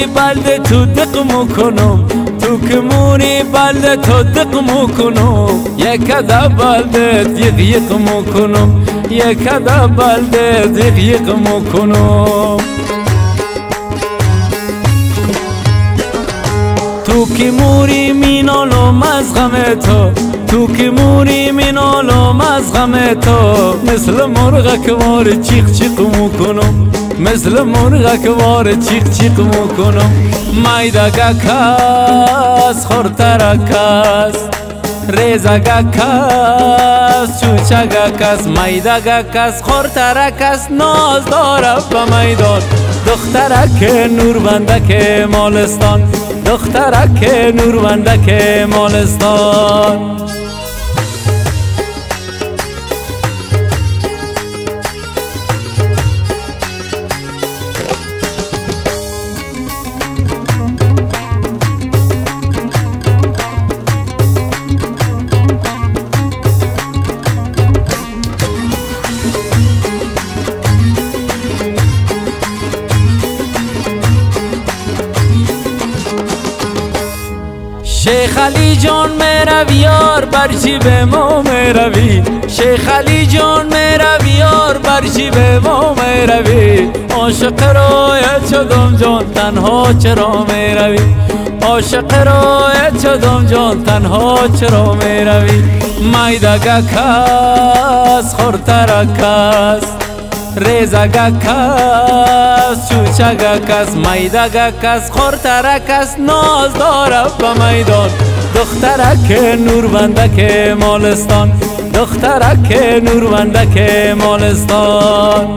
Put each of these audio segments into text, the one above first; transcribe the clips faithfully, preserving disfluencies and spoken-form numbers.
بلده تو دق میکنم، تو که موری بلده تو دق میکنم، یک ادا بلده دیق یق میکنم، یک ادا بلده دیق یق میکنم. تو که موری مینالم از غم تو، تو که موری مینالم از غم تو، مثل مرغ که وار چیق چیق میکنم، مثل مرغ که وار چیق چیق میکنم. مایدگا کس خورتر کس، ریزگا کس چوچگا کس، مایدگا کس خورتر کس، ناز داره به میدان دخترک نوربندک مالستان، دخترک نوربندک مالستان. شیخ علی جان میروی یار برچی به ما میروی، شیخ علی جان میروی یار برچی به ما میروی، عاشق رایت شدم جان تنها چرا میروی، عاشق رایت شدم جان تنها چرا میروی. مایدگا کس خورتر کس، ریزگا کس چوچگا کس، مایدگا کس خورتر کس، ناز داره به میدان دخترک نوربندک مالستان، دخترک نوربندک مالستان.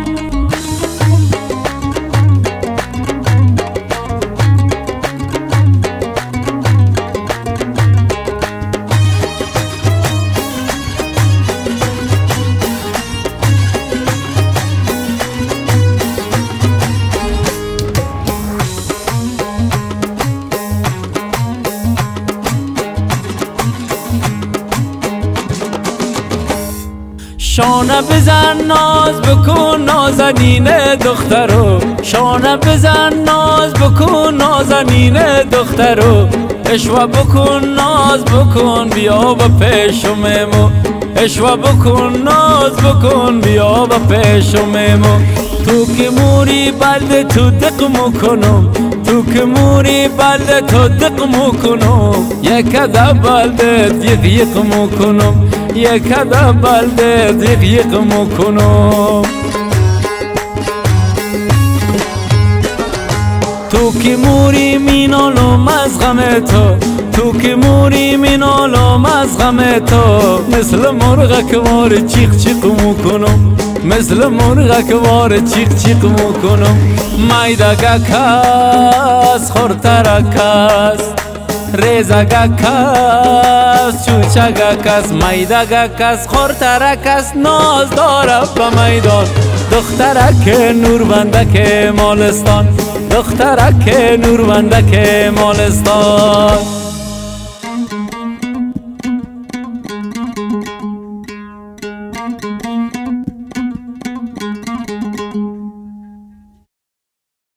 شانه بزن ناز بکن نازنین دخترو، شانه بزن ناز بکن نازنین دخترو، اشوا بکن ناز بکن بیا با پیشممو، اشوا بکن ناز بکن بیا با پیشممو. تو که موری بلده تو دق میکنم، تو که موری بلده تو دق میکنم، یک ادا بلده دیق یق میکنم، یک ادا بلده دیق یق میکنم. تو که موری مینالم از غم تو، تو که موری مینالم از غم تو، مثل مرغ که وار چیق چیق میکنم، مثل مرغ که وار چیق چیق میکنم. مایدگا کس خورتر کس، ریزگا کس چوچگا کس، مایدگا کس خورتر کس، ناز داره به میدان دخترک نوربندک مالستان، دخترک نوربندک مالستان.